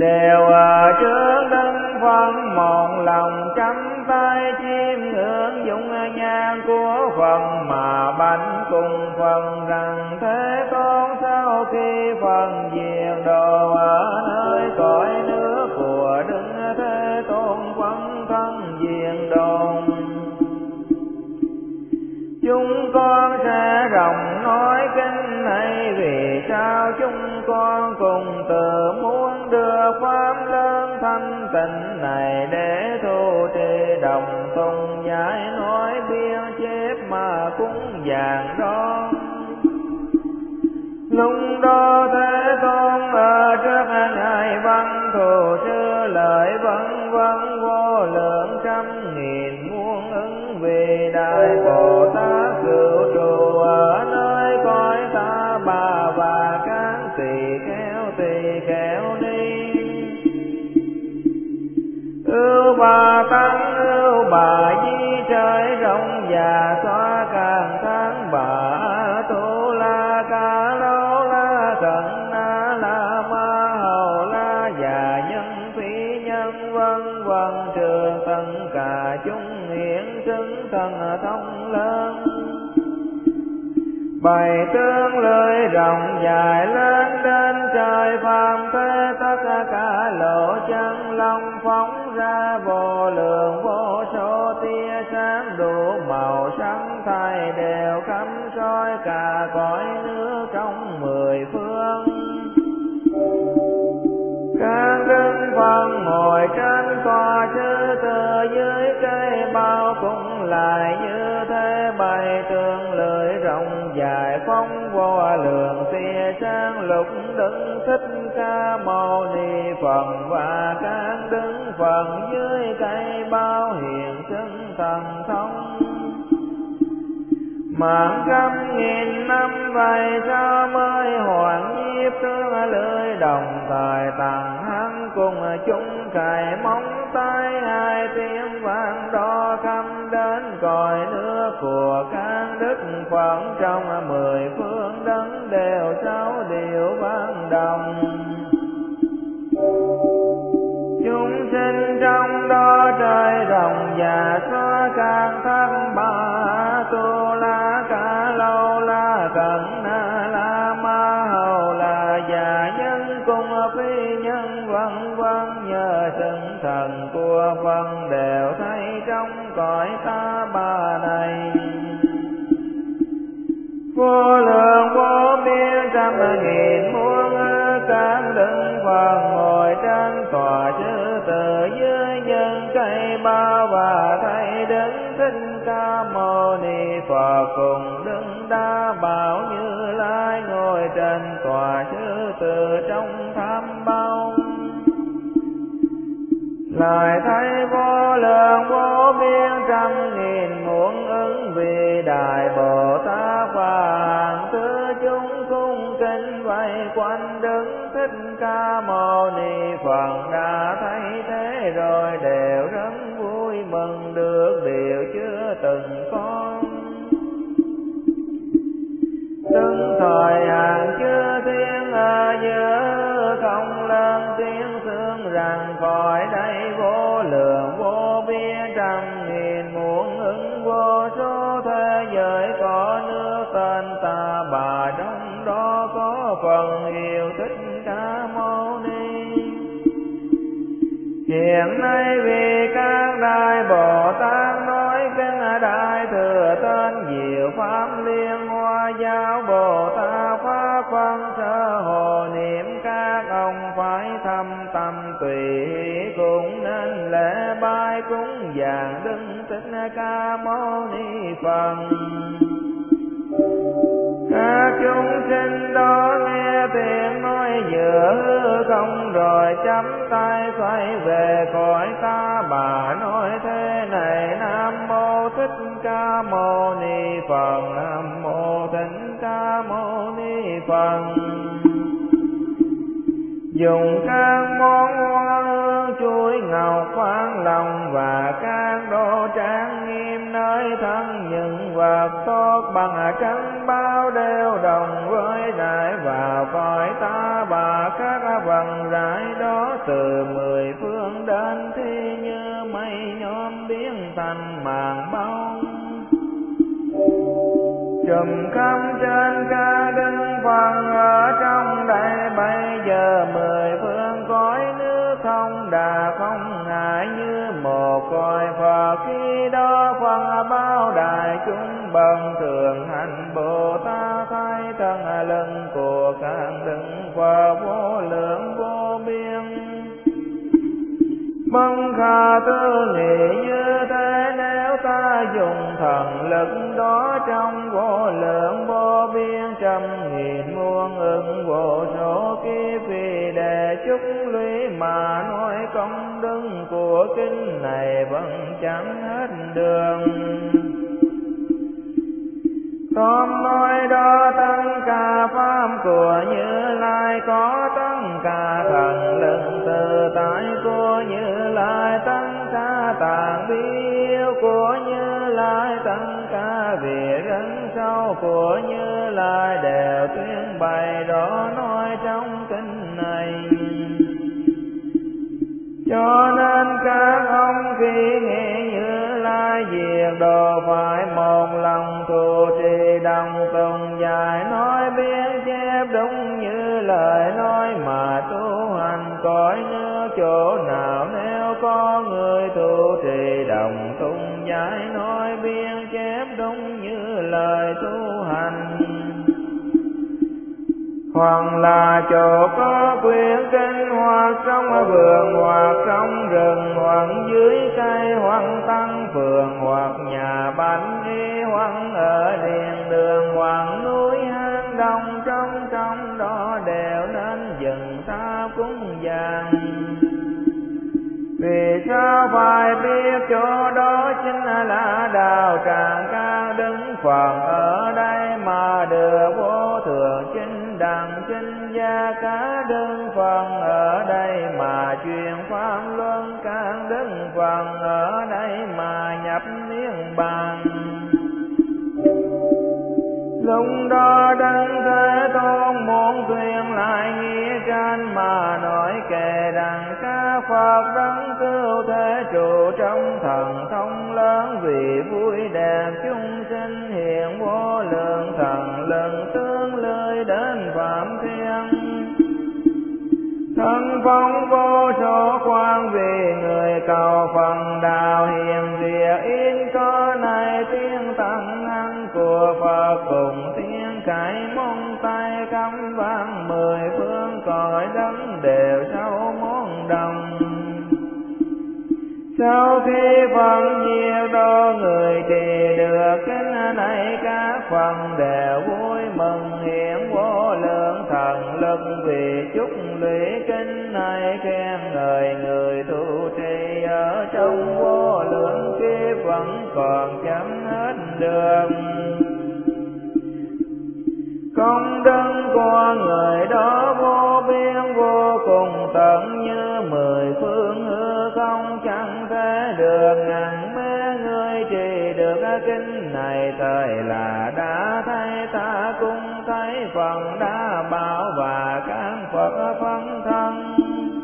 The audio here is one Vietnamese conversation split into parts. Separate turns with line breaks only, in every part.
đều ở trước đứng phân một lòng chắp tay chiêm ngưỡng dung nhan của Phật mà bạch cùng phần rằng Thế Tôn sau khi phần diệt độ ở nơi cõi nước của Đức Thế Tôn phân thân diệt độ, chúng con sẽ rộng nói kinh này vì sao chúng con cùng tự muốn đưa pháp lớn thanh tịnh này để thu trì đồng tùng giải nói biên chép mà cúng dường đó. Lúc đó Thế Tôn ở trước ngài văn thù sư lợi vân vân vô lượng trăm nghìn muôn ứng vì Đại Bồ Tát cửu trụ ở nơi cõi ta bà và các tỳ kheo ni. Ưu bà tăng ưu bà di trời rộng và xóa càng tháng bà tu la ca lâu la cận na la ma hầu la và nhân phi nhân vân vân trường tất cả chúng hiển xứng thần thông lớn. Bày tướng lưỡi rộng dài lên đến trời phàm thế, tất cả lộ chân long phóng ra vô lượng vô số tia sáng đủ màu sắc thay đều khắp soi cả cõi nước trong mười phương. Các đức Phật ngồi trên tòa sư tử dưới cây bao cũng lại như thế, bày tương lưỡi rộng dài phóng vô lượng tia sáng lục đứng Thích Ca Mâu Ni Phật và các đức Phật dưới cây bao hiện xứng thần thông. Mạng trăm nghìn năm vậy sao mới hoàn nhiếp tương lưỡi đồng thời tặng hắn cùng chúng cài móng tay hai tiếng vang đo khắp đến cõi nước của các đức Phật trong mười phương đất đều sáu điều vang đồng. Chúng sinh trong đó trời rộng và xóa càng thăm ba tu la ca lâu la cận na la ma hầu la và nhân cùng phi nhân vân vân nhờ sự thần của Phật đều thấy trong cõi ta bà này. Vô lượng vô biên trăm nghìn muôn các đức Phật ngồi trên tòa sư tử dưới nhân cây bao và thấy đứng Thích Ca Mâu Ni Phật cùng Đức Đa Bảo Như Lai ngồi trên tòa sư tử trong tham bao. Lại thấy vô lượng vô biên trăm nghìn muôn ứng vì Đại Bồ Tát và hàng thứ chúng cung kính vây quanh đứng Thích Ca Mâu Ni Phật. Đã thấy thế rồi đều rất vui mừng được điều chưa từng có. Từng thời hàng chư thiên ở giữa không lớn tiếng xương rằng khỏi đây vô lượng vô biên trăm nghìn muôn ứng vô số thế giới có nước tên ta bà, trong đó có phần yêu Thích Ca Mâu Ni. Hiện nay vì các Đại Bồ Tát nói kinh Đại Thừa tên diệu pháp liên hoa giáo Bồ Tát pháp phân sơ hồ niệm, các ông phải thâm tâm tùy cũng nên lễ bái cúng dường Đức Thích Ca Mâu Ni Phật. Các chúng sinh đó nghe tiếng nói giữa hư không rồi chắp tay xoay về cõi ta bà nói thế này: Nam mô Thích Ca Mâu Ni Phật, Nam mô Thích Ca Mâu Ni Phật. Dùng các món hoa hương chuối ngọc khoáng lòng và các đồ trang nghiêm nơi thân những vật tốt bằng trắng bao đều đồng với đại vào cõi ta bà các vầng rải đó từ mười phương đến thi như mây nhóm biến thành màn bông trùm khắp trên ca đứng phần ở trong đây. Bây giờ mười phương cõi nước không đà không ngại như một cõi Phật, khi đó phần bao đại chúng bần thường hành Bồ Tát thấy thân lưng của các đứng Phật vô lượng vô biên. Mong khả tư nghị như thế, nếu ta dùng thần lực đó trong vô lượng vô biên trăm nghìn muôn ức vô số kiếp, vì để chúc lũy mà nói công đức của kinh này vẫn chẳng hết đường. Tóm nói đó tất cả pháp của Như Lai, có tất cả thần lực tự tại của Như Lai, tất cả tạng biếu của Như Lai, tất cả việc rắn sâu của Như Lai đều tuyên bày rõ nói trong kinh này. Cho nên các ông khi nghe Như Lai diệt độ phải một lòng thù trì đồng tùng dài nói biến chép đúng như lời nói mà tu hành cõi nước chỗ nào, nếu có người tu trì đồng tùng giải nói biến chép đúng như lời tu hành. Hoặc là chỗ có quyển kinh, hoặc trong vườn, hoặc trong rừng, hoặc dưới cây, hoặc tăng phường, hoặc nhà bánh y, hoặc ở điện đường, hoặc núi hang đông, trong đó đều nên dừng ta cúng dường. Vì sao phải biết chỗ đó chính là đạo tràng cao đứng Phật ở đây mà được vô thượng chính đẳng chính gia cá đứng Phật ở đây mà truyền pháp luân các đức Phật ở đây mà nhập niết bàn. Lúc đó Đấng Thế Tôn muốn tuyên lại nghĩa trên mà nói kể rằng các Phật đấng cứu thế trụ trong thần thông lớn, vì vui đẹp chúng sinh hiện vô lượng thần lực tương lưới đến phạm thiên. Thân phong vô số quan vì người cầu phần đạo hiền việc yên có này, tiếng tăng hăng của Phật cùng tiếng cải mong tay cắm vang mười phương cõi đất đều sâu món đồng. Sau khi phần diệt độ người trì được kinh này, các phần đều vui mừng hiện vô lượng thần lực, vì chúc lũy kinh này khen ngợi người tu trì ở trong vô lượng kiếp vẫn còn chẳng hết được. Công đức của người đó vô biên vô cùng tận, như mười phương hư không chẳng thể được ngàn mê. Người trì được kinh này thời là đã thấy ta cũng thấy phần đã bảo và các Phật phân thân.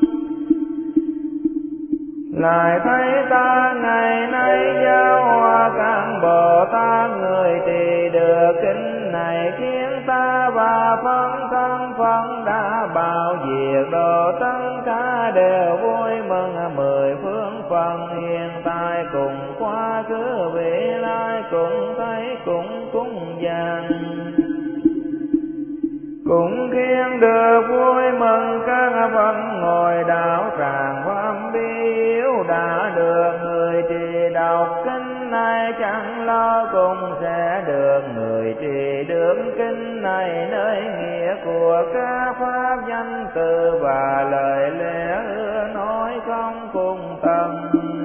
Lại thấy ta ngày nay giáo hóa các Bồ Tát, người trì được kinh này khiến ta và phân thân phân đã bảo diệt độ, tất cả đều vui mừng. Mười phương phần hiện tại cùng quá khứ vị lai cũng thấy cũng cúng dường, cũng khiến được vui mừng. Các phần ngồi đạo tràng pháp biếu đã được người trì đọc kinh này, chẳng lo cũng sẽ được người trì được kinh này. Nơi nghĩa của các pháp danh từ và lời lẽ nói không cùng tầng,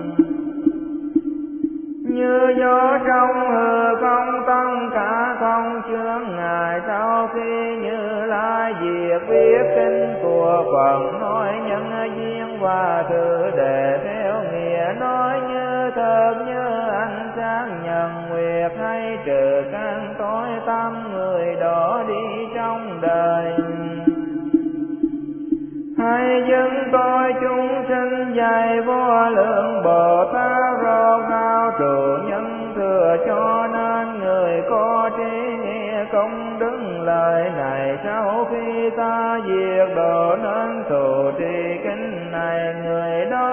như gió trong hư không tất cả không chướng ngại. Sau khi Như Lai diệt viết kinh của Phật nói nhân duyên và thứ để theo nghĩa nói, như thật như ánh sáng nhật nguyệt, hay trừ các tối tăm người đó đi trong đời. Hãy dân tôi chúng sinh dạy vô lượng Bồ Tát rốt ráo trụ nhân thừa, cho nên người có trí nghĩa công đức lời này. Sau khi ta diệt độ nên trụ trì kinh này, người đó